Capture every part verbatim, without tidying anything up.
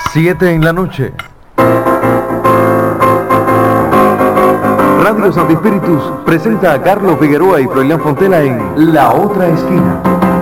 siete en la noche. Radio Santi Espíritus presenta a Carlos Figueroa y Froilán Fontela en La Otra Esquina.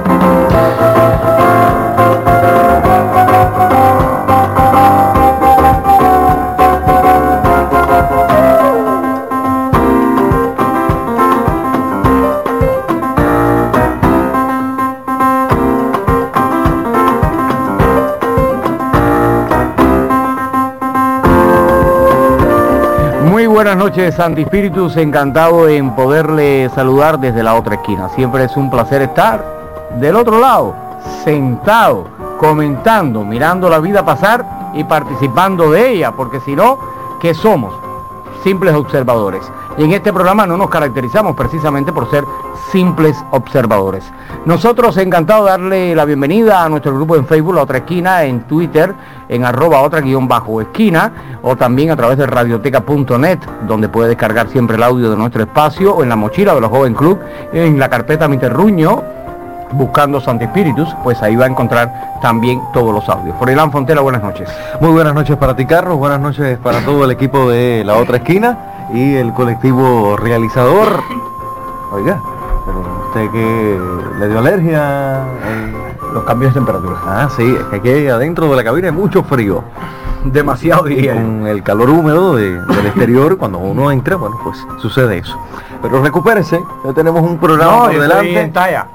Buenas noches, Santi Espíritus, encantado en poderle saludar desde la otra esquina. Siempre es un placer estar del otro lado, sentado, comentando, mirando la vida pasar y participando de ella, porque si no, ¿qué somos? Simples observadores. Y en este programa no nos caracterizamos precisamente por ser simples observadores. Nosotros encantados de darle la bienvenida a nuestro grupo en Facebook, La Otra Esquina, en Twitter, en arroba otra guión bajo esquina, o también a través de radioteca punto net, donde puede descargar siempre el audio de nuestro espacio, o en la mochila de los Joven Club, en la carpeta Mi Terruño, buscando Santi Espíritus, pues ahí va a encontrar también todos los audios. Froilán Fontela, buenas noches. Muy buenas noches para ti, Carlos, buenas noches para todo el equipo de La Otra Esquina y el colectivo realizador. Oiga, pero usted que le dio alergia, eh, los cambios de temperatura. Ah, sí, es que aquí adentro de la cabina hay mucho frío. Demasiado, diría. Con el calor húmedo de, del exterior, cuando uno entra, bueno, pues sucede eso. Pero recupérese, ya tenemos un programa no, por yo delante. Estoy en talla.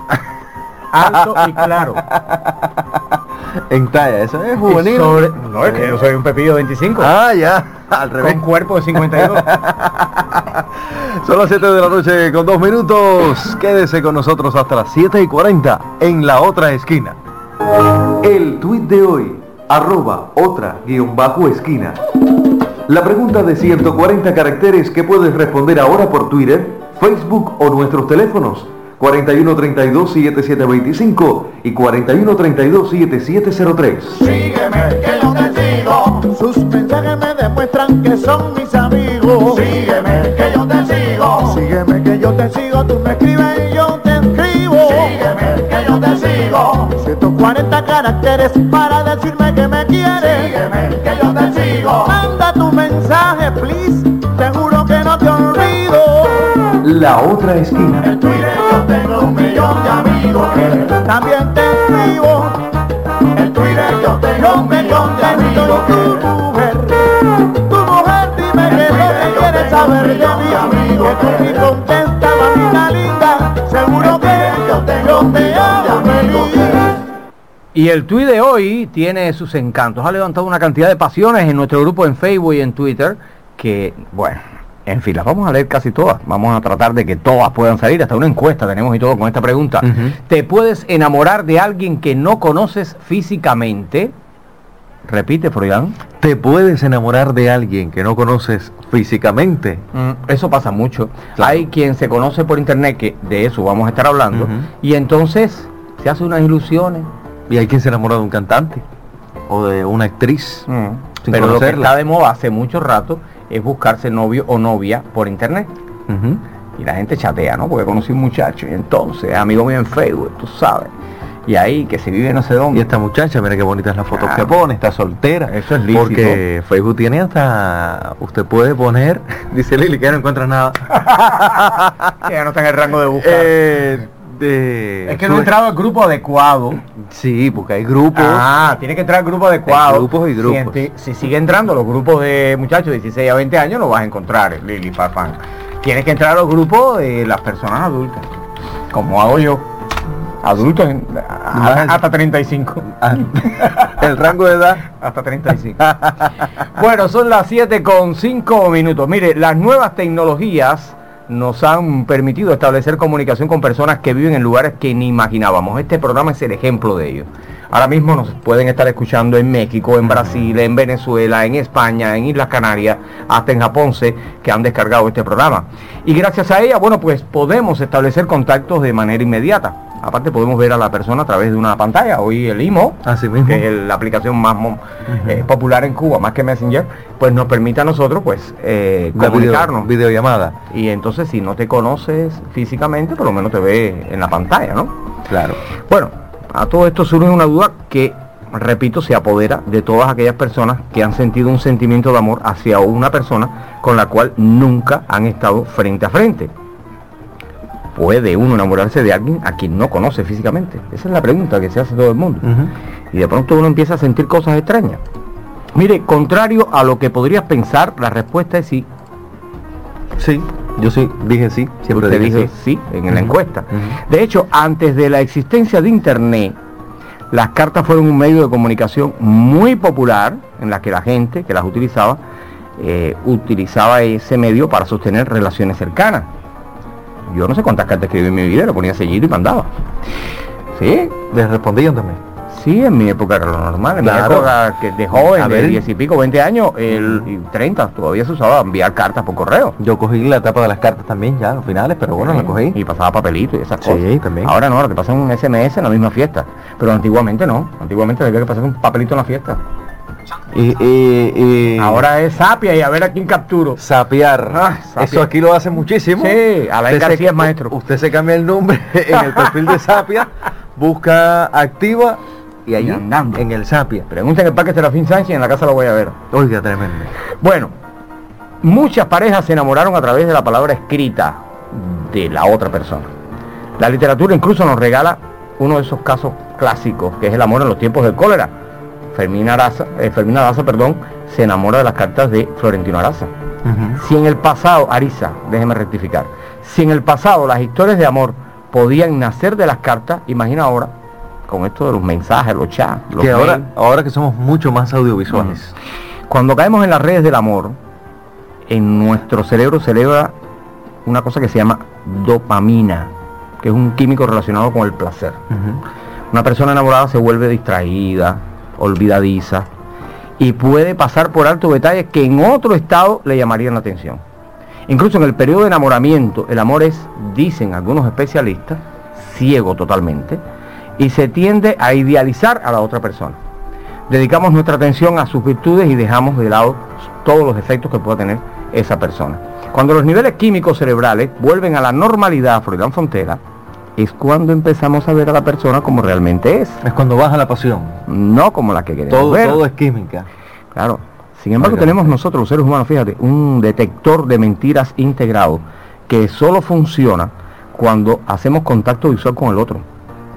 Alto y claro. En talla, eso es juvenil. Sobre... No, es que yo soy un pepillo de veinticinco. Ah, ya, al revés. Con cuerpo de cincuenta y dos. Son las siete de la noche con dos minutos. Quédese con nosotros hasta las siete y cuarenta en La Otra Esquina. El tuit de hoy, arroba otra guión bajo esquina. La pregunta de ciento cuarenta caracteres que puedes responder ahora por Twitter, Facebook o nuestros teléfonos cuarenta y uno treinta y dos setenta y siete veinticinco y cuarenta y uno treinta y dos setenta y siete cero tres. Sígueme que yo te sigo, sus mensajes me demuestran que son mis amigos. Sígueme que yo te sigo, sígueme que yo te sigo, tú me escribes y yo te escribo. Sígueme que yo te sigo, ciento cuarenta caracteres para decirme que me quieres. Sígueme que yo te sigo, manda tu mensaje please, te juro que no te olvido. La Otra Esquina. En Twitter yo tengo un millón de amigos que también te escribo. En Twitter yo tengo un millón de amigos que tu mujer, tu mujer dime que lo que quieres saber de mi amigo. Que tú me contestas, mamita linda, seguro que yo tengo te amo feliz. Y el tuit de hoy tiene sus encantos. Ha levantado una cantidad de pasiones en nuestro grupo en Facebook y en Twitter que, bueno, en fin, las vamos a leer casi todas. Vamos a tratar de que todas puedan salir. Hasta una encuesta tenemos y todo con esta pregunta. Uh-huh. ¿Te puedes enamorar de alguien que no conoces físicamente? Repite, Froilán. ¿Te puedes enamorar de alguien que no conoces físicamente? Mm, eso pasa mucho. Claro. Hay quien se conoce por internet, que de eso vamos a estar hablando, uh-huh. y entonces se hace unas ilusiones. Y hay quien se enamora de un cantante o de una actriz. Mm. Pero conocerla. Lo que está de moda hace mucho rato es buscarse novio o novia por internet. Uh-huh. Y la gente chatea, ¿no? Porque conocí un muchacho y entonces, amigo mío en Facebook, tú sabes. Y ahí, que se vive no sé dónde. Y esta muchacha, mira qué bonita es la foto claro. que pone, está soltera. Eso es lícito. Porque Facebook tiene hasta... Usted puede poner... Dice Lili que ya no encuentra nada. Que ya no está en el rango de buscar. Eh... De... Es que no he entrado al grupo adecuado. Sí, porque hay grupos. Ah, tiene que entrar al grupo adecuado. Hay grupos y grupos. Si, si sigue entrando los grupos de muchachos de dieciséis a veinte años, lo vas a encontrar, Lili Farfán. Tienes que entrar a los grupos de las personas adultas, como hago yo. Adultos en, a, hasta treinta y cinco. El rango de edad hasta treinta y cinco. Bueno, son las siete con cinco minutos. Mire, las nuevas tecnologías nos han permitido establecer comunicación con personas que viven en lugares que ni imaginábamos. Este programa es el ejemplo de ello. Ahora mismo nos pueden estar escuchando en México, en Brasil, en Venezuela, en España, en Islas Canarias, hasta en Japón, que han descargado este programa. Y gracias a ella, bueno, pues podemos establecer contactos de manera inmediata. Aparte podemos ver a la persona a través de una pantalla. Hoy el I M O, así mismo, que es la aplicación más uh-huh. eh, popular en Cuba, más que Messenger, pues nos permite a nosotros pues eh, comunicarnos. Video, videollamada. Y entonces si no te conoces físicamente, por lo menos te ve en la pantalla, ¿no? Claro. Bueno, a todo esto surge una duda que repito, se apodera de todas aquellas personas que han sentido un sentimiento de amor hacia una persona con la cual nunca han estado frente a frente. ¿Puede uno enamorarse de alguien a quien no conoce físicamente? Esa es la pregunta que se hace todo el mundo. Uh-huh. Y de pronto uno empieza a sentir cosas extrañas. Mire, contrario a lo que podrías pensar, la respuesta es sí. Sí, yo sí, dije sí, siempre Usted dije dije sí, sí en uh-huh. la encuesta. Uh-huh. De hecho, antes de la existencia de Internet, las cartas fueron un medio de comunicación muy popular, en la que la gente que las utilizaba, eh, utilizaba ese medio para sostener relaciones cercanas. Yo no sé cuántas cartas escribí en mi vida, lo ponía sellito y mandaba. ¿Sí? ¿Les respondían también? Sí, en mi época era lo normal, en claro. mi época que de joven, de diez y pico, veinte años, el y treinta, todavía se usaba enviar cartas por correo. Yo cogí la etapa de las cartas también ya, los finales, pero bueno, sí, la cogí. Y pasaba papelito y esas cosas. Sí, también. Ahora no, ahora te pasan un S M S en la misma fiesta. Pero antiguamente no, antiguamente había que pasar un papelito en la fiesta. Y, y, y... Ahora es sapia y a ver a quién capturo. Sapiar. Ah, sapia. Eso aquí lo hace muchísimo. Sí, Alain García es maestro. Usted se cambia el nombre en el perfil de Sapia, busca activa y ahí andando en el Sapia. Pregunten en el Parque Serafín Sánchez y en la casa lo voy a ver. Oiga, tremendo. Bueno, muchas parejas se enamoraron a través de la palabra escrita de la otra persona. La literatura incluso nos regala uno de esos casos clásicos, que es el amor en los tiempos del cólera. Fermina Araza, eh, Fermina Daza, perdón, se enamora de las cartas de Florentino Araza. Uh-huh. Si en el pasado, Ariza, déjeme rectificar, si en el pasado las historias de amor podían nacer de las cartas, imagina ahora, con esto de los mensajes, los chats, los que ahora, ahora que somos mucho más audiovisuales. Uh-huh. Cuando caemos en las redes del amor, en nuestro cerebro celebra una cosa que se llama dopamina, que es un químico relacionado con el placer. Uh-huh. Una persona enamorada se vuelve distraída, olvidadiza, y puede pasar por alto detalles que en otro estado le llamarían la atención. Incluso en el periodo de enamoramiento, el amor es, dicen algunos especialistas, ciego totalmente, y se tiende a idealizar a la otra persona. Dedicamos nuestra atención a sus virtudes y dejamos de lado todos los efectos que pueda tener esa persona. Cuando los niveles químicos cerebrales vuelven a la normalidad, Froilán Fontela, es cuando empezamos a ver a la persona como realmente es. Es cuando baja la pasión. No como la que queremos todo, ver. Todo es química. Claro. Sin embargo, Oiga, tenemos nosotros, los seres humanos, fíjate, un detector de mentiras integrado que solo funciona cuando hacemos contacto visual con el otro.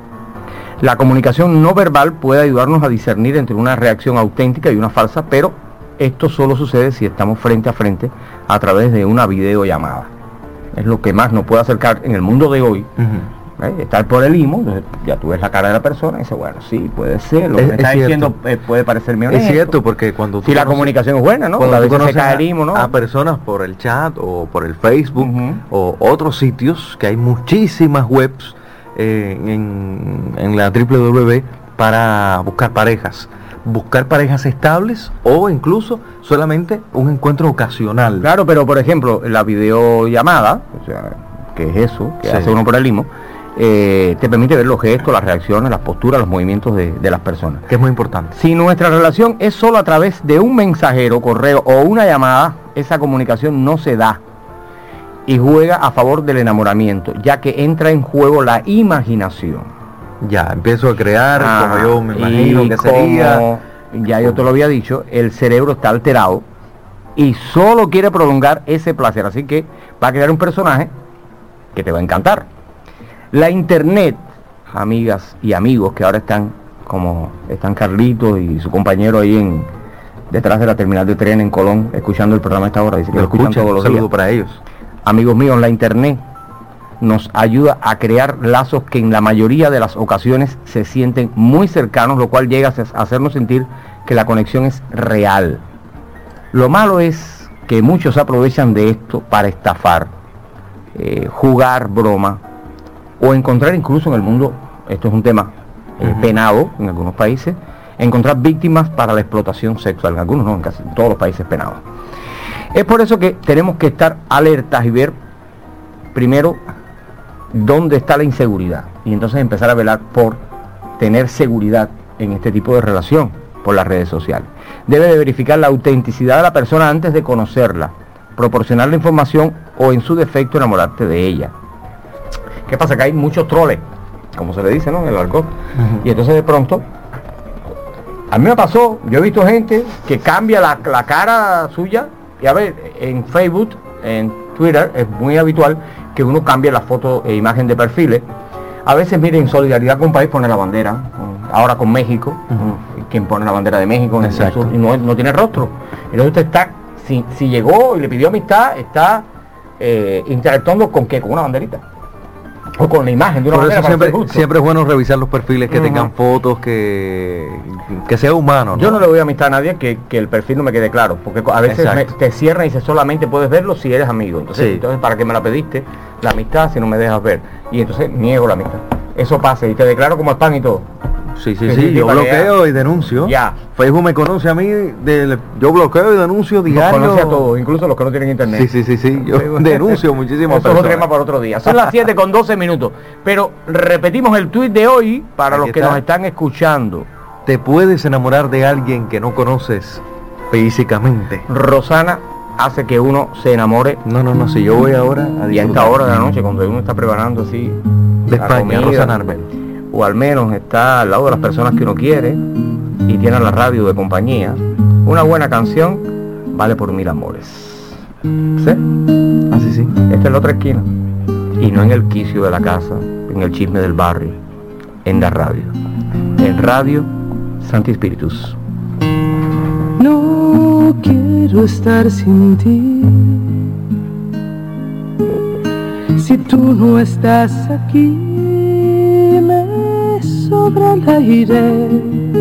La comunicación no verbal puede ayudarnos a discernir entre una reacción auténtica y una falsa, pero esto solo sucede si estamos frente a frente a través de una videollamada. Es lo que más nos puede acercar en el mundo de hoy. Uh-huh. ¿Eh? Estar por el IMO, entonces ya tú ves la cara de la persona y dices, bueno, sí, puede ser, lo que es, me está es diciendo eh, puede parecerme honesto. Es cierto, porque cuando tú si la comunicación es buena, ¿no? Cuando a tú veces se cae a, el IMO, ¿no? A personas por el chat o por el Facebook uh-huh. o otros sitios, que hay muchísimas webs eh, en, en la doble u doble u doble u para buscar parejas. Buscar parejas estables o incluso solamente un encuentro ocasional. Claro, pero por ejemplo, la videollamada, o sea, que es eso, que sí. hace uno por el IMO, eh, te permite ver los gestos, las reacciones, las posturas, los movimientos de, de las personas. Que es muy importante. Si nuestra relación es solo a través de un mensajero, correo o una llamada, esa comunicación no se da y juega a favor del enamoramiento, ya que entra en juego la imaginación. Ya, empiezo a crear, ah, como yo me imagino que sería. Ya yo te lo había dicho, el cerebro está alterado y solo quiere prolongar ese placer, así que va a crear un personaje que te va a encantar. La internet, amigas y amigos que ahora están como están Carlitos y su compañero ahí en detrás de la terminal de tren en Colón, escuchando el programa a esta hora, dice que lo escuchan todos los días. Un saludo para ellos. Amigos míos, la internet nos ayuda a crear lazos que en la mayoría de las ocasiones se sienten muy cercanos, lo cual llega a hacernos sentir que la conexión es real. Lo malo es que muchos aprovechan de esto para estafar, eh, jugar broma o encontrar incluso en el mundo, esto es un tema eh, uh-huh. penado en algunos países, encontrar víctimas para la explotación sexual, en algunos no, en casi todos los países penados. Es por eso que tenemos que estar alertas y ver primero dónde está la inseguridad y entonces empezar a velar por tener seguridad en este tipo de relación por las redes sociales. Debe de verificar la autenticidad de la persona antes de conocerla, proporcionar la información o en su defecto enamorarte de ella. ¿Qué pasa? Que hay muchos troles, como se le dice, ¿no? En el argot. Uh-huh. Y entonces de pronto A mí me pasó, yo he visto gente que cambia la, la cara suya, y a ver, en Facebook, en Twitter, es muy habitual que uno cambie la foto e imagen de perfiles. A veces, miren, en solidaridad con un país pone la bandera, ahora con México, uh-huh. quien pone la bandera de México, en el sur, y no, no tiene rostro. Entonces usted está, si, si llegó y le pidió amistad, está eh, interactuando con qué, con una banderita. O con la imagen de una Por bandera. eso siempre, siempre es bueno revisar los perfiles, que uh-huh. tengan fotos, que, que sea humano, ¿no? Yo no le doy amistad a nadie que, que el perfil no me quede claro, porque a veces me, te cierran y dice solamente puedes verlo si eres amigo. Entonces, sí. entonces ¿para qué me la pediste la amistad si no me dejas ver? Y entonces niego la amistad. Eso pasa y te declaro como spam y todo. Sí, sí, sí, sí, yo bloqueo y denuncio. Ya. Facebook me conoce a mí, del, yo bloqueo y denuncio diario. Nos conoce a todos, incluso los que no tienen internet. Sí, sí, sí, sí, yo denuncio muchísimas personas. Eso es otro tema para otro día. Son las siete con doce minutos. Pero repetimos el tuit de hoy para Aquí los que está. nos están escuchando. Te puedes enamorar de alguien que no conoces físicamente. Rosana hace que uno se enamore. No, no, no, si yo voy ahora a y a esta hora de la noche, cuando uno está preparando así de España, Rosana Arbel, o al menos está al lado de las personas que uno quiere y tiene la radio de compañía, una buena canción vale por mil amores. ¿Sí? Así sí. Esta es la otra esquina. Y no en el quicio de la casa, en el chisme del barrio, en la radio. En Radio Santi Spiritus. No quiero estar sin ti. Si tú no estás aquí, me sobra el aire.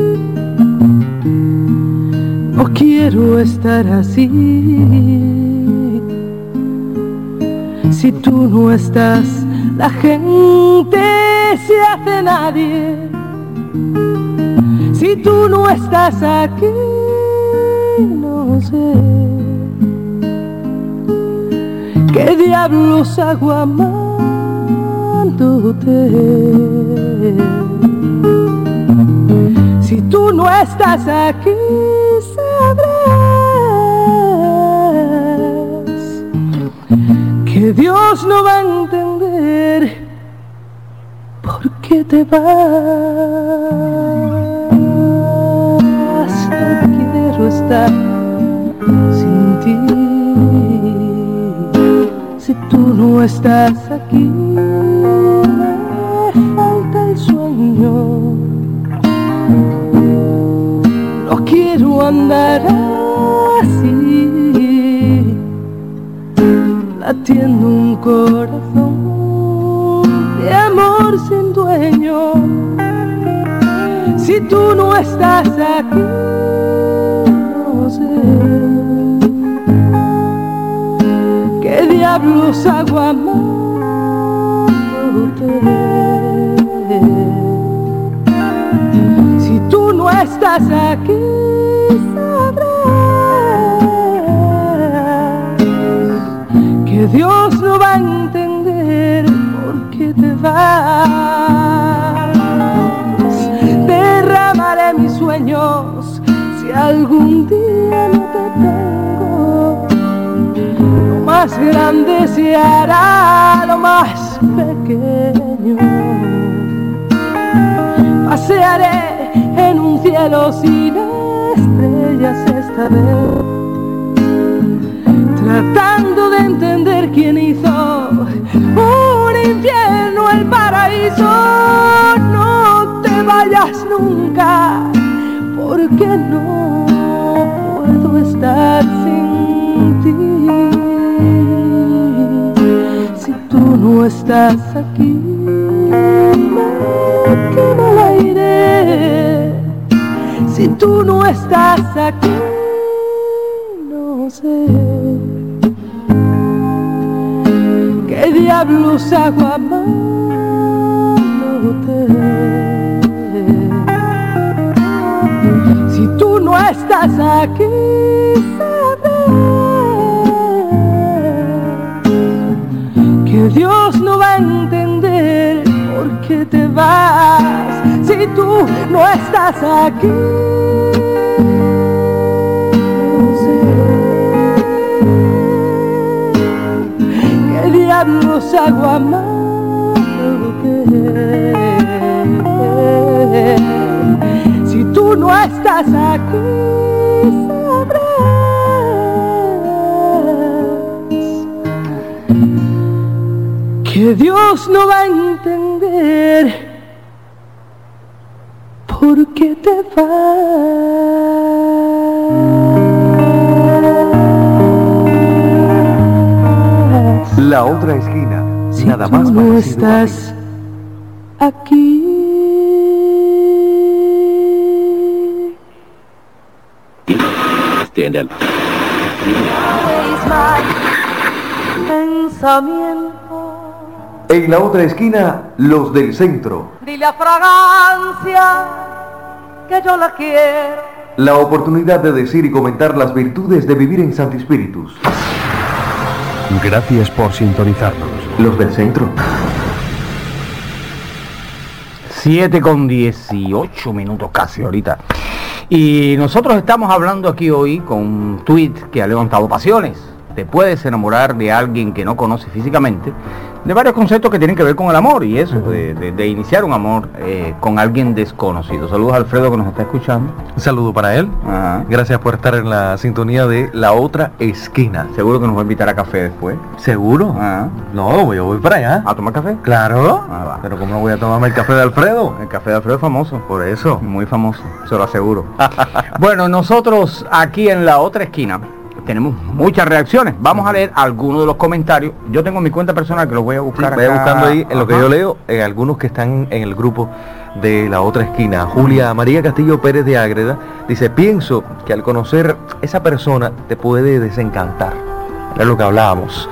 No quiero estar así. Si tú no estás, la gente se hace nadie. Si tú no estás aquí, no sé qué diablos hago amándote. Si tú no estás aquí, sabrás que Dios no va a entender por qué te vas. No quiero estar sin ti. Si tú no estás aquí, me falta el sueño. No quiero andar así, latiendo un corazón de amor sin dueño. Si tú no estás aquí, no sé qué diablos hago amándote. Si tú no estás aquí, sabrás que Dios no va a entender por qué te vas. Derramaré mis sueños si algún día no te tengo. Lo más grande se hará lo más pequeño. Pasearé en un cielo sin estrellas esta vez, tratando de entender quién hizo un infierno el paraíso. No te vayas nunca, porque no puedo estar sin ti. Si tú no estás aquí, me quema el aire. Si tú no estás aquí, no sé qué diablos hago amándote. Si tú no estás aquí, sabrás que Dios no va a entender por qué te vas. Si tú no estás aquí, no sé qué diablos hago amándote. Si tú no estás aquí, sabrás que Dios no va a entender por qué te vas. La otra esquina, Si nada tú más no parecido a estás aquí. Pensamiento. En la otra esquina, los del centro. Dile a fragancia que yo la quiero. La oportunidad de decir y comentar las virtudes de vivir en Santi Spiritus. Gracias por sintonizarnos. Los del centro. siete con dieciocho minutos casi ahorita. Y nosotros estamos hablando aquí hoy con un tweet que ha levantado pasiones. Te puedes enamorar de alguien que no conoces físicamente, de varios conceptos que tienen que ver con el amor y eso, de, de, de iniciar un amor eh, con alguien desconocido. Saludos a Alfredo que nos está escuchando. Un saludo para él. Ajá. Gracias por estar en la sintonía de La Otra Esquina. Seguro que nos va a invitar a café después. ¿Seguro? Ajá. No, yo voy para allá. ¿A tomar café? Claro. Ah, va. Pero ¿cómo no voy a tomarme el café de Alfredo? El café de Alfredo es famoso. Por eso. Muy famoso, se lo aseguro. Bueno, nosotros aquí en La Otra Esquina tenemos muchas reacciones. Vamos a leer algunos de los comentarios. Yo tengo mi cuenta personal que los voy a buscar. Sí, vaya acá. buscando ahí, en lo que Ajá. yo leo, en algunos que están en el grupo de La Otra Esquina. Julia María Castillo Pérez de Ágreda dice: pienso que al conocer esa persona te puede desencantar. Es lo que hablábamos.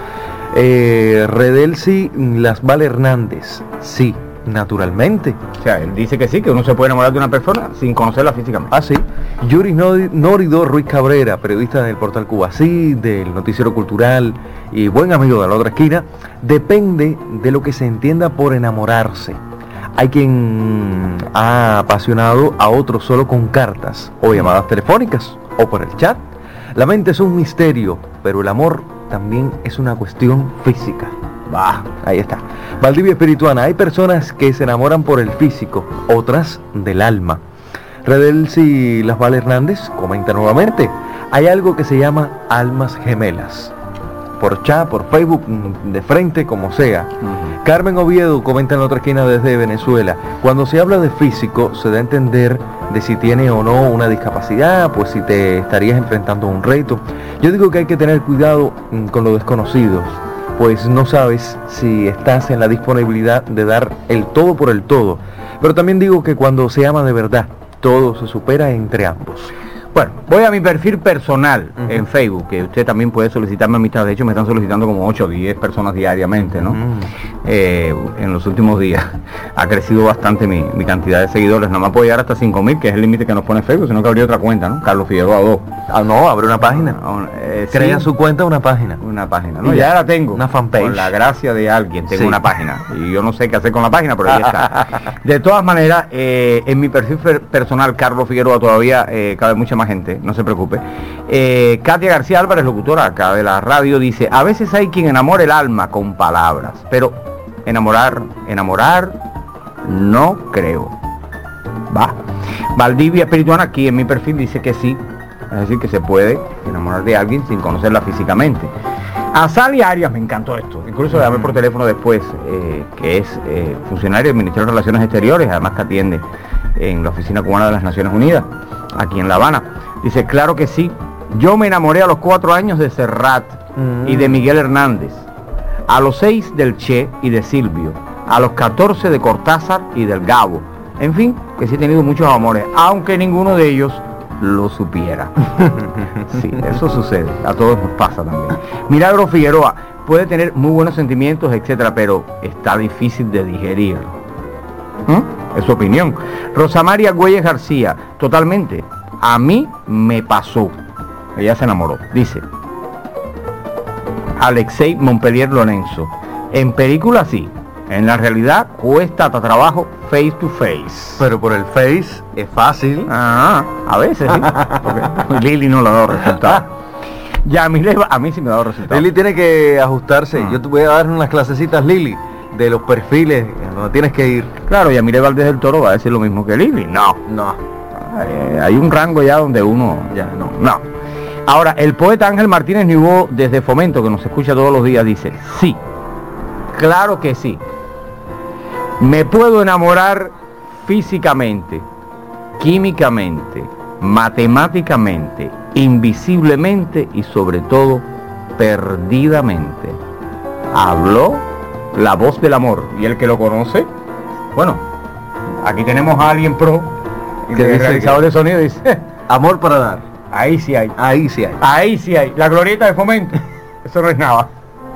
Eh, Redelsi Lasval Hernández, sí, naturalmente. O sea, él dice que sí, que uno se puede enamorar de una persona sin conocerla físicamente. Ah, sí. Yuri Nori- Norido Ruiz Cabrera, periodista del portal Cuba Sí, del Noticiero Cultural y buen amigo de La Otra Esquina, depende de lo que se entienda por enamorarse. Hay quien ha apasionado a otro solo con cartas o llamadas telefónicas o por el chat. La mente es un misterio, pero el amor también es una cuestión física. Va, ahí está. Valdivia Espirituana, hay personas que se enamoran por el físico, otras del alma. Redelsi Lasval Hernández comenta nuevamente: hay algo que se llama almas gemelas. Por chat, por Facebook, de frente, como sea. Uh-huh. Carmen Oviedo comenta en la otra esquina desde Venezuela: cuando se habla de físico, se da a entender de si tiene o no una discapacidad, pues si te estarías enfrentando a un reto. Yo digo que hay que tener cuidado mm, con lo desconocido, pues no sabes si estás en la disponibilidad de dar el todo por el todo. Pero también digo que cuando se ama de verdad, todo se supera entre ambos. Bueno, voy a mi perfil personal Uh-huh. en Facebook, que usted también puede solicitarme amistad. De hecho, me están solicitando como ocho o diez personas diariamente, ¿no? Uh-huh. Eh, en los últimos días ha crecido bastante mi, mi cantidad de seguidores. No me puedo llegar hasta cinco mil, que es el límite que nos pone Facebook, sino que habría otra cuenta, ¿no? Carlos Figueroa dos. Ah, no, abre una página. Eh, Crea sí, su cuenta una página. una página, ¿no? Y Ya ya, la tengo. una fanpage. Con la gracia de alguien, tengo Sí. una página. Y yo no sé qué hacer con la página, pero ahí está. De todas maneras, eh, en mi perfil per- personal, Carlos Figueroa, todavía eh, cabe mucha más gente, no se preocupe. Eh, Katia García Álvarez, locutora acá de la radio, dice: a veces hay quien enamora el alma con palabras, pero enamorar, enamorar, no creo. Va. Valdivia Espirituana, aquí en mi perfil, dice que sí, es decir, que se puede enamorar de alguien sin conocerla físicamente. A Sally Arias me encantó esto, incluso le llamé por teléfono después, eh, que es eh, funcionario del Ministerio de Relaciones Exteriores, además que atiende en la Oficina Cubana de las Naciones Unidas, aquí en La Habana. Dice: claro que sí, yo me enamoré a los cuatro años de Serrat Mm. y de Miguel Hernández, a los seis del Che y de Silvio, a los catorce de Cortázar y del Gabo. En fin, que sí he tenido muchos amores, aunque ninguno de ellos lo supiera. Sí, eso sucede, a todos nos pasa también. Milagro Figueroa puede tener muy buenos sentimientos, etcétera, pero está difícil de digerir. ¿Mm? Es su opinión. Rosa María Güelles García, totalmente. A mí me pasó. Ella se enamoró. Dice Alexei Montpellier Lorenzo: en película sí, en la realidad cuesta hasta trabajo face to face. Pero por el Face es fácil. Ah, a veces sí. Porque Lili no le ha dado resultado. Yamile, a mí sí me ha dado resultado. Lili tiene que ajustarse. Ah. Yo te voy a dar unas clasecitas, Lili, de los perfiles donde tienes que ir. Claro, Yamile Valdés del Toro va a decir lo mismo que Lili. No. No. eh, hay un rango ya donde uno ya no, no. Ahora, el poeta Ángel Martínez Nibó, desde Fomento, que nos escucha todos los días, dice, sí, claro que sí. Me puedo enamorar físicamente, químicamente, matemáticamente, invisiblemente y sobre todo perdidamente. Habló la voz del amor, y el que lo conoce, bueno, aquí tenemos a alguien pro, Que que dice realizador que- de sonido, dice, Amor para dar. ahí sí hay, Ahí sí hay. ahí sí hay, la glorieta de Fomento, eso no es nada.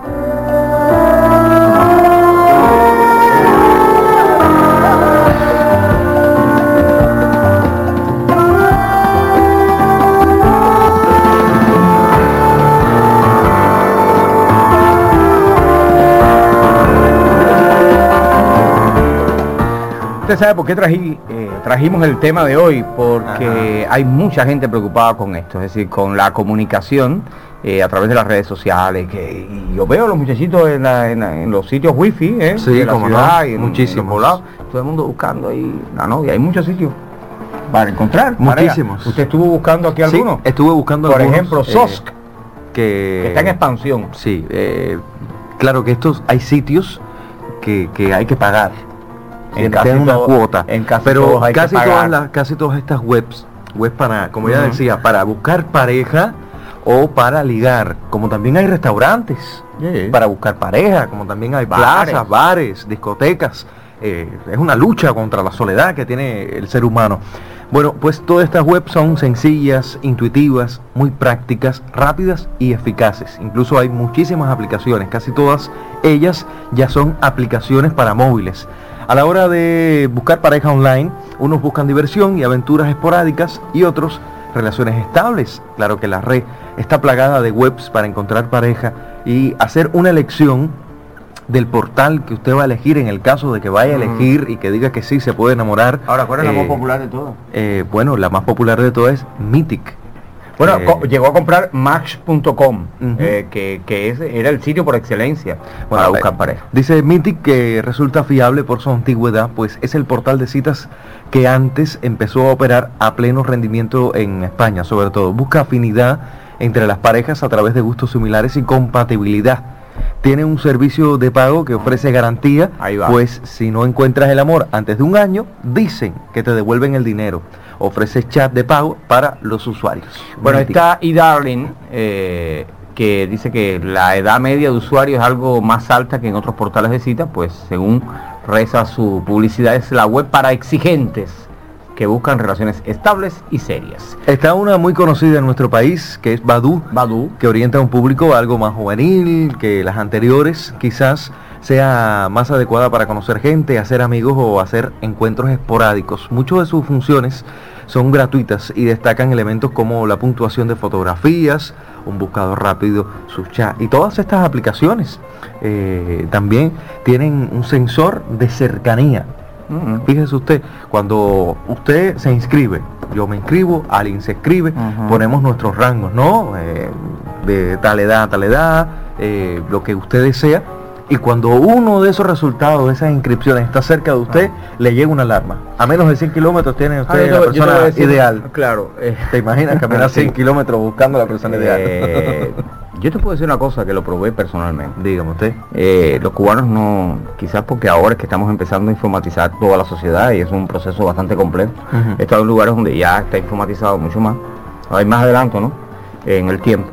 Usted sabe por qué trají, eh, trajimos el tema de hoy, porque hay mucha gente preocupada con esto, es decir, con la comunicación eh, a través de las redes sociales, que y yo veo a los muchachitos en, la- en la- en los sitios wifi, eh, Sí, de la cómo ciudad no, y en, muchísimos. en los poblados, todo el mundo buscando ahí la novia, hay muchos sitios para encontrar. Muchísimos. pareja. ¿Usted estuvo buscando aquí Sí, alguno? estuve buscando Por algunos, ejemplo, eh, Sosk, que, que está en expansión. Sí, eh, claro que estos hay sitios que, que hay que pagar. En En casi casi una todo- cuota. en casi pero todos hay que casi pagar. todas las, casi todas estas webs, webs para, como ya Ujú. decía, para buscar pareja o para ligar, como también hay restaurantes Sí. para buscar pareja, como también hay Bares. plazas, bares, discotecas. Eh, es una lucha contra la soledad que tiene el ser humano. Bueno, pues todas estas webs son sencillas, intuitivas, muy prácticas, rápidas y eficaces. Incluso hay muchísimas aplicaciones, casi todas ellas ya son aplicaciones para móviles. A la hora de buscar pareja online, unos buscan diversión y aventuras esporádicas y otros relaciones estables. Claro que la red está plagada de webs para encontrar pareja y hacer una elección del portal que usted va a elegir en el caso de que vaya a Ujú. elegir y que diga que sí se puede enamorar. Ahora, ¿cuál es la Eh, más popular de todas? eh, bueno, la más popular de todas es Mythic. Bueno, Eh, co- llegó a comprar Match punto com, Ujú. eh, que, que es, era el sitio por excelencia Bueno, para buscar eh, pareja. Dice Mythic que resulta fiable por su antigüedad, pues es el portal de citas que antes empezó a operar a pleno rendimiento en España, sobre todo. Busca afinidad entre las parejas a través de gustos similares y compatibilidad. Tiene un servicio de pago que ofrece garantía, Ahí va. pues si no encuentras el amor antes de un año, dicen que te devuelven el dinero. Ofrece chat de pago para los usuarios. Bueno, Mythic. está eDarling, eh, que dice que la edad media de usuario es algo más alta que en otros portales de cita, pues según reza su publicidad, es la web para exigentes que buscan relaciones estables y serias. Está una muy conocida en nuestro país, que es Badoo, Badoo. que orienta a un público algo más juvenil que las anteriores, quizás sea más adecuada para conocer gente, hacer amigos o hacer encuentros esporádicos. Muchas de sus funciones son gratuitas y destacan elementos como la puntuación de fotografías, un buscador rápido, sus chats y todas estas aplicaciones eh, también tienen un sensor de cercanía. Ujú. Fíjese usted, cuando usted se inscribe, yo me inscribo, alguien se inscribe, Ujú. ponemos nuestros rangos, ¿no? Eh, de tal edad a tal edad, eh, lo que usted desea, y cuando uno de esos resultados, de esas inscripciones está cerca de usted, le llega una alarma. A menos de cien kilómetros tiene usted Ah, yo la te- yo te voy a persona decir- ideal. Claro. eh, ¿Te imaginas caminar Sí. cien kilómetros buscando a la persona eh, ideal? yo te puedo decir una cosa que lo probé personalmente. Dígame usted. Eh, los cubanos no, quizás porque ahora es que estamos empezando a informatizar toda la sociedad y es un proceso bastante complejo. Ujú. He estado en lugares donde ya está informatizado mucho más, hay más adelanto, ¿no? En el tiempo.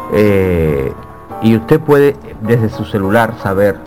Eh, y usted puede desde su celular saber,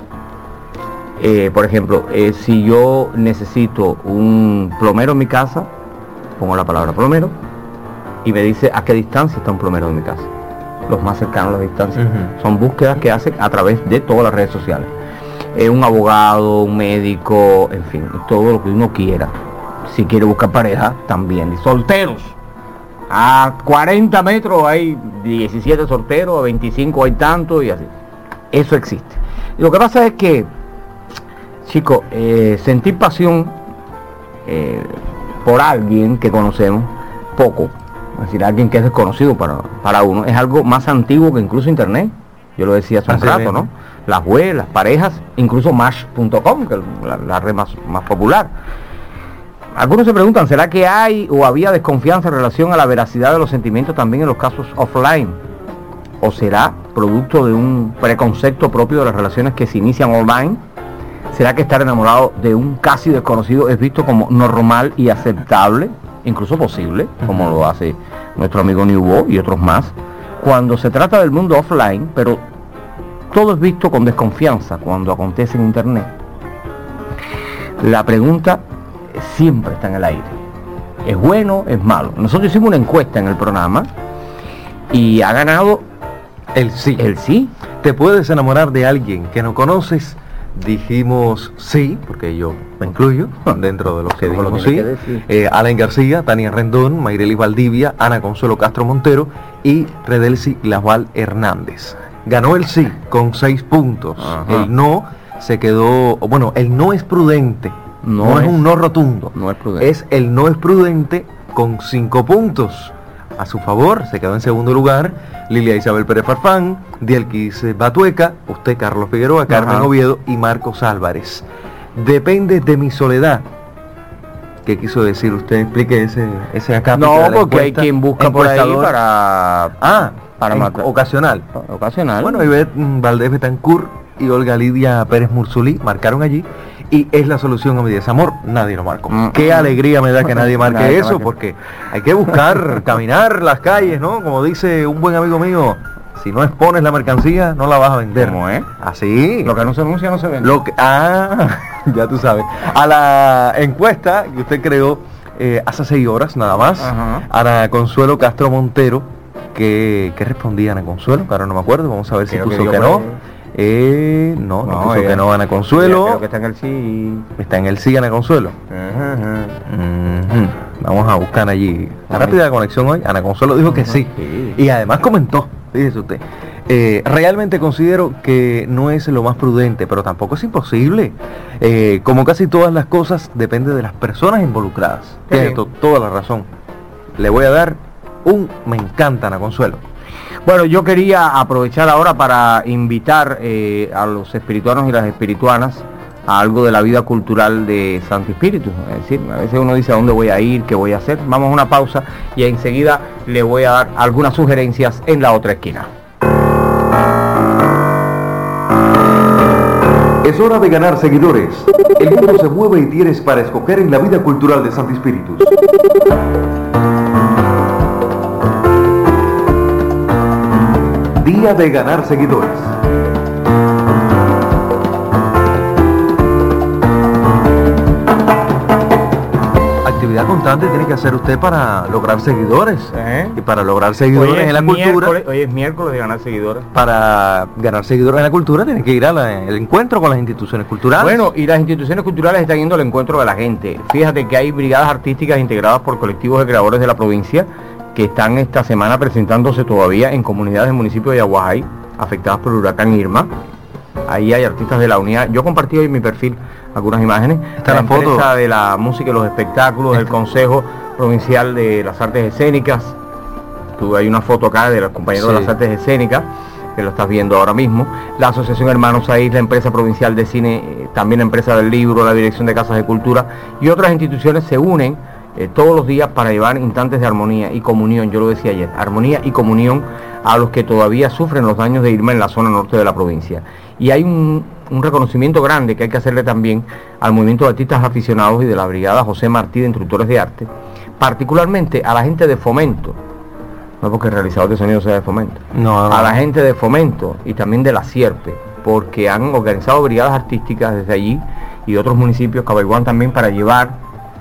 eh, por ejemplo, eh, si yo necesito un plomero en mi casa, pongo la palabra plomero y me dice a qué distancia está un plomero en mi casa. Los más cercanos a la distancia. Ujú. Son búsquedas que hacen a través de todas las redes sociales. Eh, un abogado, un médico, en fin, todo lo que uno quiera. Si quiere buscar pareja, también. Y solteros. A cuarenta metros hay diecisiete solteros, a veinticinco hay tanto y así. Eso existe. Y lo que pasa es que, chicos, eh, sentir pasión eh, por alguien que conocemos, poco. Es decir, alguien que es desconocido para, para uno, es algo más antiguo que incluso internet. Yo lo decía hace un Así rato, mismo. ¿no? Las webs, las parejas, incluso Match punto com, que es la, la red más, más popular. Algunos se preguntan, ¿será que hay o había desconfianza en relación a la veracidad de los sentimientos también en los casos offline? ¿O será producto de un preconcepto propio de las relaciones que se inician online? ¿Será que estar enamorado de un casi desconocido es visto como normal y aceptable, incluso posible, como lo hace nuestro amigo Newbo y otros más? Cuando se trata del mundo offline, pero todo es visto con desconfianza cuando acontece en internet. La pregunta siempre está en el aire. ¿Es bueno? ¿Es malo? Nosotros hicimos una encuesta en el programa y ha ganado el sí. El sí. ¿Te puedes enamorar de alguien que no conoces? Dijimos sí, porque yo me incluyo dentro de los que Eso dijimos lo sí. que Eh, Alan García, Tania Rendón, Mayrelis Valdivia, Ana Consuelo Castro Montero y Redelsi Lasval Hernández. Ganó el sí con seis puntos. Ajá. El no se quedó, bueno, el no es prudente. No, no es, es un no rotundo. No es prudente. Es el no es prudente con cinco puntos. A su favor, se quedó en segundo lugar Lilia Isabel Pérez Farfán, Dielquis Batueca, usted Carlos Figueroa, Carmen Ajá. Oviedo y Marcos Álvarez. Depende de mi soledad. ¿Qué quiso decir usted? Explique ese, ese acá. No, porque hay quien busca por ahí para... Ah, para matar. Ocasional. Ocasional. Bueno, Ivette Valdés Betancourt y Olga Lidia Pérez Mursulí marcaron allí. Y es la solución a mi desamor, nadie lo marcó. Mm. Qué alegría me da que nadie marque nadie eso, marque. Porque hay que buscar, caminar las calles, ¿no? Como dice un buen amigo mío, si no expones la mercancía, no la vas a vender. ¿Cómo es? Así. Lo que no se anuncia no se vende. Lo que, ah, ya tú sabes. A la encuesta que usted creó eh, hace seis horas nada más, Ajá. Ana Consuelo Castro Montero, que, ¿qué respondía Ana Consuelo? Claro, no me acuerdo, vamos a ver si puso que, que no. Eh, no, no, no puso ella, que no, Ana Consuelo. Creo que está en el sí. Está en el sí, Ana Consuelo. Ajá, ajá. Uh-huh. Vamos a buscar allí. La rápida conexión hoy. Ana Consuelo dijo que sí. sí. Y además comentó, fíjese usted. Eh, realmente considero que no es lo más prudente, pero tampoco es imposible. Eh, como casi todas las cosas, depende de las personas involucradas. Tiene to- toda la razón. Le voy a dar un me encanta, Ana Consuelo. Bueno, yo quería aprovechar ahora para invitar eh, a los espirituanos y las espirituanas a algo de la vida cultural de Santo Espíritu. Es decir, a veces uno dice a dónde voy a ir, qué voy a hacer. Vamos a una pausa y enseguida le voy a dar algunas sugerencias en la otra esquina. Es hora de ganar seguidores. El mundo se mueve y tienes para escoger en la vida cultural de Santo Espíritu. Día de ganar seguidores. Actividad constante tiene que hacer usted para lograr seguidores. ¿Eh? Y para lograr seguidores en la cultura. Hoy es miércoles de ganar seguidores. Para ganar seguidores en la cultura tiene que ir al encuentro con las instituciones culturales. Bueno, y las instituciones culturales están yendo al encuentro de la gente. Fíjate que hay brigadas artísticas integradas por colectivos de creadores de la provincia que están esta semana presentándose todavía en comunidades del municipio de Yaguajay, afectadas por el huracán Irma. Ahí hay artistas de la unidad. Yo compartí hoy en mi perfil algunas imágenes. Está la la foto empresa de la música y los espectáculos, el Consejo Provincial de las Artes Escénicas. Tú, hay una foto acá de los compañeros sí. de las Artes Escénicas, que lo estás viendo ahora mismo. La Asociación Hermanos Ahí, la empresa provincial de cine, eh, también la empresa del libro, la Dirección de Casas de Cultura y otras instituciones se unen eh, todos los días para llevar instantes de armonía y comunión. Yo lo decía ayer, armonía y comunión a los que todavía sufren los daños de Irma en la zona norte de la provincia. Y hay un, un reconocimiento grande que hay que hacerle también al movimiento de artistas aficionados y de la brigada José Martí de Instructores de Arte, particularmente a la gente de Fomento, no porque el realizador de sonido sea de Fomento, no, no. a la gente de Fomento y también de la Sierpe, porque han organizado brigadas artísticas desde allí y otros municipios, Cabaiguán también, para llevar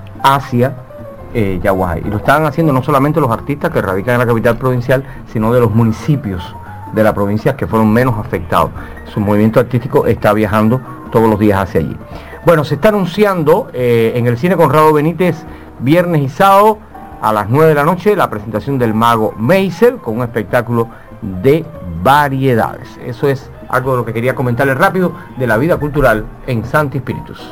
hacia eh, Yaguajay. Y lo están haciendo no solamente los artistas que radican en la capital provincial, sino de los municipios de la provincia que fueron menos afectados. Su movimiento artístico está viajando todos los días hacia allí. Bueno, se está anunciando eh, en el Cine Conrado Benítez viernes y sábado a las nueve de la noche la presentación del Mago Meisel con un espectáculo de variedades. Eso es algo de lo que quería comentarles rápido de la vida cultural en Santo Espíritus.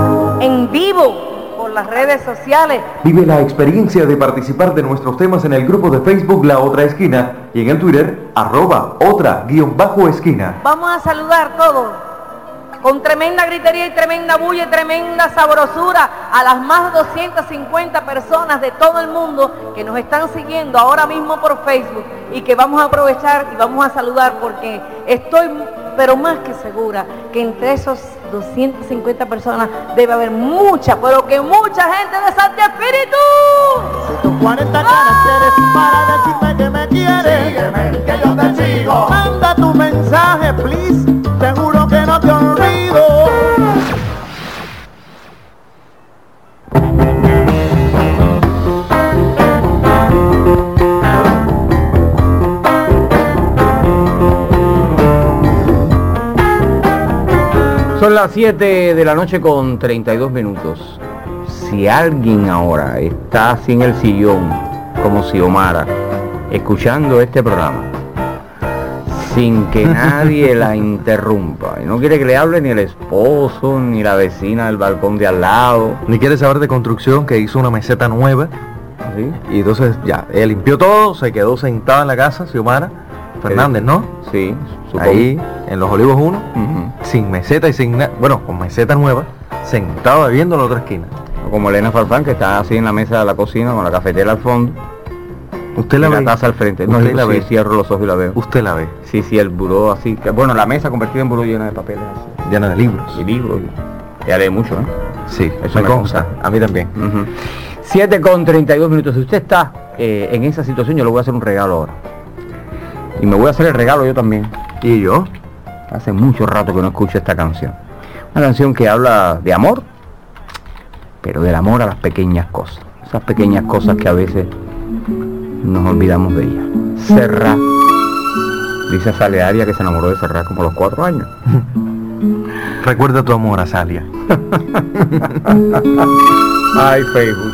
En vivo por las redes sociales. Vive la experiencia de participar de nuestros temas en el grupo de Facebook La Otra Esquina y en el Twitter arroba otra guión bajo esquina. Vamos a saludar todos. con tremenda gritería y tremenda bulla y tremenda sabrosura a las más de doscientas cincuenta personas de todo el mundo que nos están siguiendo ahora mismo por Facebook y que vamos a aprovechar y vamos a saludar porque estoy pero más que segura que entre esos doscientas cincuenta personas debe haber mucha, pero que mucha gente de Santi Espíritu. ciento cuarenta caracteres para decirme que me quieres. Sígueme, que yo te sigo. Manda tu mensaje, please. Seguro que no te olvido. Son las siete de la noche con treinta y dos minutos. Si alguien ahora está así en el sillón, como Xiomara, escuchando este programa, sin que nadie la interrumpa, y no quiere que le hable ni el esposo, ni la vecina del balcón de al lado, Ni quiere saber de construcción, que hizo una meseta nueva. ¿sí? Y entonces ya, él limpió todo, se quedó sentada en la casa, Xiomara Fernández, ¿no? Sí, supongo. Ahí, en Los Olivos uno, Ujú. sin meseta y sin nada, bueno, con meseta nueva, sentado viendo en la otra esquina. Como Elena Farfán, que está así en la mesa de la cocina con la cafetera al fondo Usted y la la ve. taza al frente. No, Usted yo la sí ve. cierro los ojos y la veo. Usted la ve, Sí, sí, el buró así. que- Bueno, la mesa convertida en buró llena de papeles así. llena de libros. Y libros. y- Ya lee mucho, ¿eh? Sí, Eso me me consta. A mí también. Ujú. siete con treinta y dos minutos. Si usted está eh, en esa situación, yo le voy a hacer un regalo ahora. Y me voy a hacer el regalo yo también. ¿Y yo? Hace mucho rato que no escucho esta canción. Una canción que habla de amor, pero del amor a las pequeñas cosas. Esas pequeñas cosas que a veces nos olvidamos de ellas. Serrat. Dice Salearia que se enamoró de Serrat como a los cuatro años. Recuerda tu amor, Azalia. Ay, Facebook.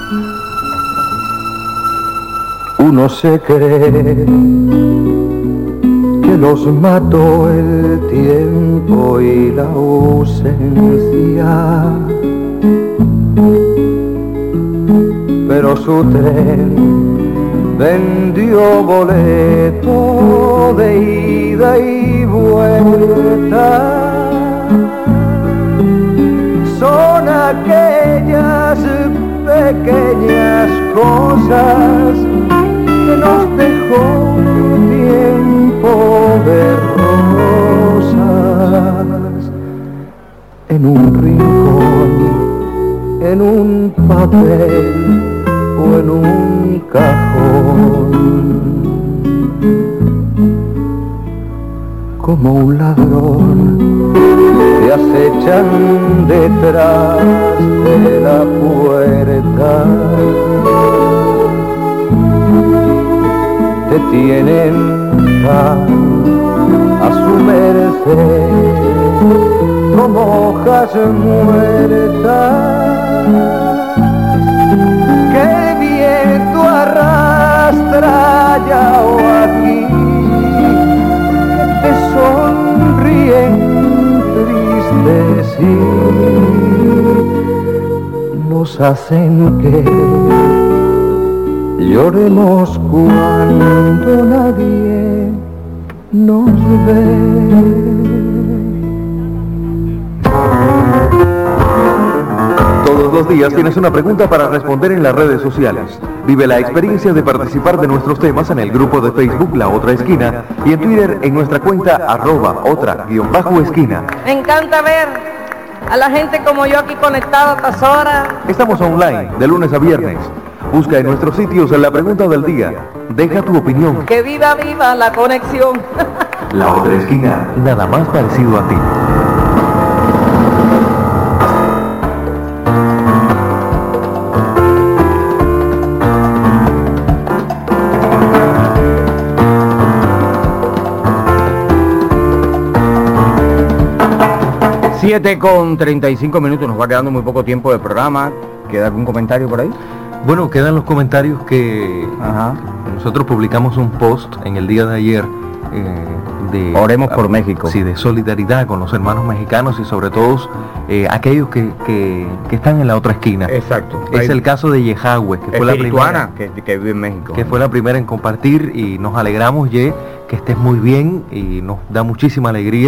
Uno se cree que los mató el tiempo y la ausencia, pero su tren vendió boleto de ida y vuelta. Son aquellas pequeñas cosas que nos dejó tiempo de rosas en un rincón, en un papel o en un cajón, como un ladrón te acechan detrás de la puerta, te tienen tan a su merced como hojas muertas que el viento arrastra allá o aquí, que te sonríen tristes y nos hacen que lloremos cuando nadie nos ve. Todos los días tienes una pregunta para responder en las redes sociales. Vive la experiencia de participar de nuestros temas en el grupo de Facebook La Otra Esquina y en Twitter en nuestra cuenta arroba otra guión bajo esquina. Me encanta ver a la gente como yo aquí conectada a estas horas. Estamos online de lunes a viernes. Busca en nuestros sitios la pregunta del día. Deja tu opinión. Que viva, viva la conexión. La Otra Esquina, nada más parecido a ti. siete con treinta y cinco minutos, nos va quedando muy poco tiempo de programa. ¿Queda algún comentario por ahí? Bueno, quedan los comentarios que Ajá. nosotros publicamos un post en el día de ayer eh, de... Oremos por México. Sí, de solidaridad con los hermanos mexicanos y sobre todo eh, aquellos que, que, que están en la otra esquina. Exacto. Es el caso de Yehagüe, que fue la primera, que, que vive en México. que fue la primera en compartir y nos alegramos, Ye, que estés muy bien y nos da muchísima alegría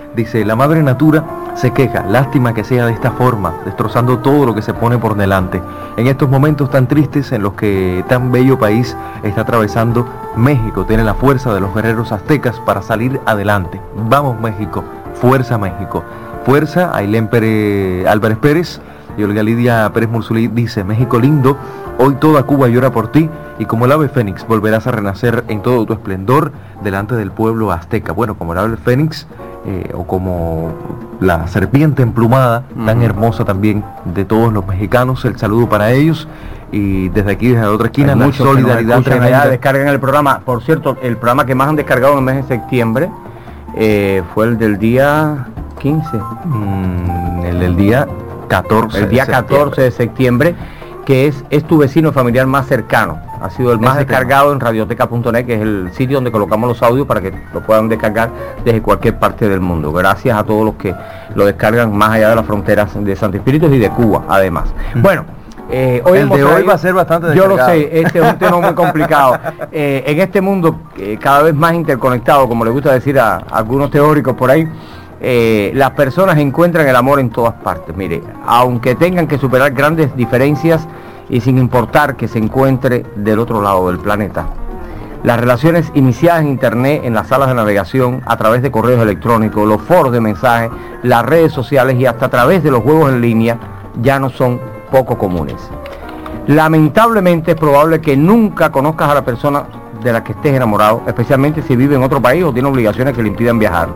Dice, la madre natura se queja, lástima que sea de esta forma, destrozando todo lo que se pone por delante. En estos momentos tan tristes en los que tan bello país está atravesando, México tiene la fuerza de los guerreros aztecas para salir adelante. Vamos México, fuerza México. Fuerza, Ailén Pérez, Álvarez Pérez y Olga Lidia Pérez Mursulí dice, México lindo, hoy toda Cuba llora por ti y como el ave fénix volverás a renacer en todo tu esplendor delante del pueblo azteca. Bueno, como el ave fénix eh, o como la serpiente emplumada, uh-huh. tan hermosa también de todos los mexicanos, el saludo para ellos y desde aquí, desde la otra esquina, la solidaridad tremenda. Descargan el programa, por cierto, el programa que más han descargado en el mes de septiembre eh, fue el del día quince, mm, el del día catorce, el día catorce de septiembre, que es, es tu vecino familiar más cercano. Ha sido el más Ese descargado tema. En radioteca punto net, que es el sitio donde colocamos los audios para que lo puedan descargar desde cualquier parte del mundo. Gracias a todos los que lo descargan más allá de las fronteras de Santo Espíritu y de Cuba, además. Mm. Bueno, eh, hoy el de hoy va a ser bastante descargado. Yo lo sé, este es un tema muy complicado. Eh, en este mundo eh, cada vez más interconectado, como le gusta decir a, a algunos teóricos por ahí, Eh, las personas encuentran el amor en todas partes. Mire, aunque tengan que superar grandes diferencias y sin importar que se encuentre del otro lado del planeta, las relaciones iniciadas en internet, en las salas de navegación, a través de correos electrónicos, los foros de mensajes, las redes sociales y hasta a través de los juegos en línea ya no son poco comunes. Lamentablemente es probable que nunca conozcas a la persona de la que estés enamorado, especialmente si vive en otro país o tiene obligaciones que le impidan viajar.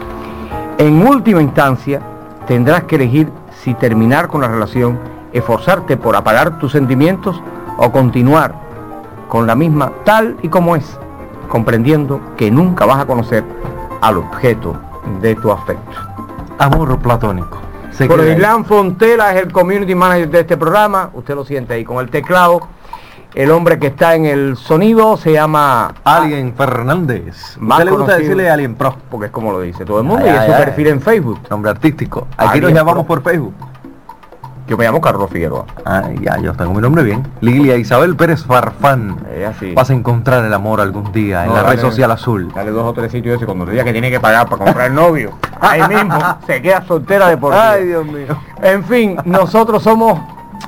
En última instancia, tendrás que elegir si terminar con la relación, esforzarte por apagar tus sentimientos o continuar con la misma tal y como es, comprendiendo que nunca vas a conocer al objeto de tu afecto. Amor platónico. Froilán Fontela es el community manager de este programa, usted lo siente ahí con el teclado. El hombre que está en el sonido se llama Alien Fernández. ¿A usted le gusta decirle Alien Pro? Porque es como lo dice todo el mundo, ay, y es ay, su ay. perfil en Facebook. Nombre artístico. Aquí Alien nos llamamos Pro. por Facebook. Yo me llamo Carlos Figueroa. Ah, ya, yo tengo mi nombre bien. Lilia Isabel Pérez Farfán. Es así. Vas a encontrar el amor algún día en No, la dale, red social azul. Dale dos o tres sitios ese cuando te diga que tiene que pagar para comprar el novio. Ahí mismo se queda soltera de por vida. Ay, Dios mío. En fin, nosotros somos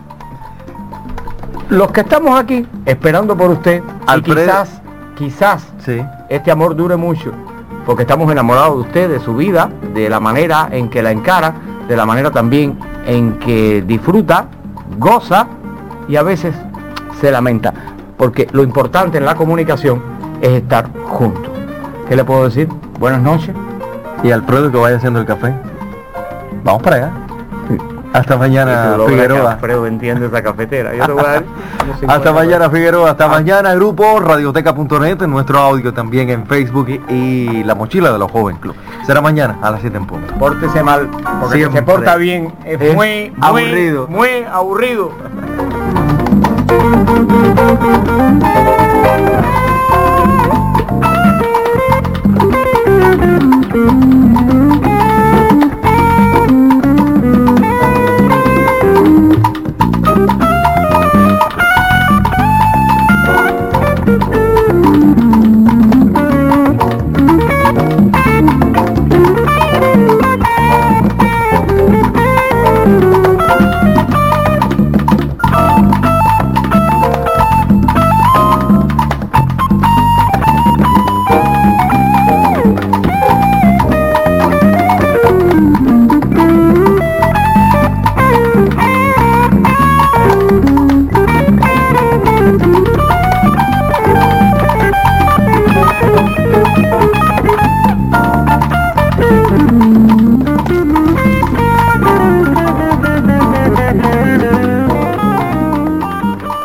los que estamos aquí esperando por usted. Alfredo. Y quizás, quizás Sí. este amor dure mucho, porque estamos enamorados de usted, de su vida, de la manera en que la encara, de la manera también en que disfruta, goza y a veces se lamenta, porque lo importante en la comunicación es estar juntos. ¿Qué le puedo decir? Buenas noches. Y Alfredo que vaya haciendo el café. Vamos para allá. Hasta mañana, Figueroa. Alfredo entiende esa cafetera. Yo te voy a dar Hasta mañana, Figueroa. Hasta mañana, grupo radioteca punto net, en nuestro audio también en Facebook y, y la mochila de los Jóvenes Club. Será mañana a las siete en punto. Pórtese mal, porque si se porta bien es, Es muy, muy aburrido. muy aburrido.